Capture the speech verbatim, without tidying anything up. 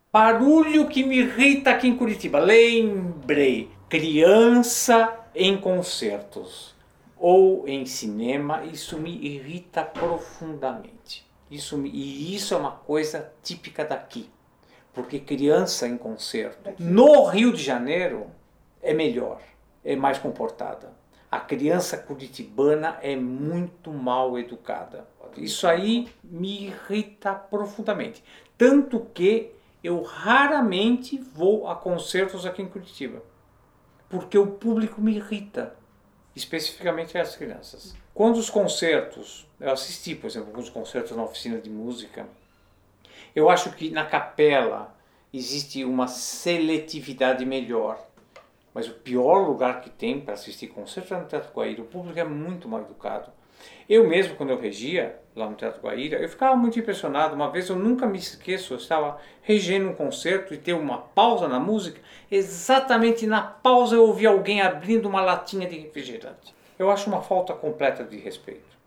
Barulho que me irrita aqui em Curitiba. Lembrei. Criança em concertos ou em cinema, isso me irrita profundamente. Isso me, e isso é uma coisa típica daqui. Porque criança em concerto no Rio de Janeiro é melhor, é mais comportada. A criança curitibana é muito mal educada. Isso aí me irrita profundamente. Tanto que eu raramente vou a concertos aqui em Curitiba. Porque o público me irrita. Especificamente as crianças. Quando os concertos, eu assisti, por exemplo, alguns concertos na oficina de música, eu acho que na capela existe uma seletividade melhor. Mas o pior lugar que tem para assistir concerto é no Teatro Guaíra. O público é muito mal educado. Eu mesmo, quando eu regia lá no Teatro Guaíra, eu ficava muito impressionado. Uma vez, eu nunca me esqueço, eu estava regendo um concerto e teve uma pausa na música. Exatamente na pausa eu ouvi alguém abrindo uma latinha de refrigerante. Eu acho uma falta completa de respeito.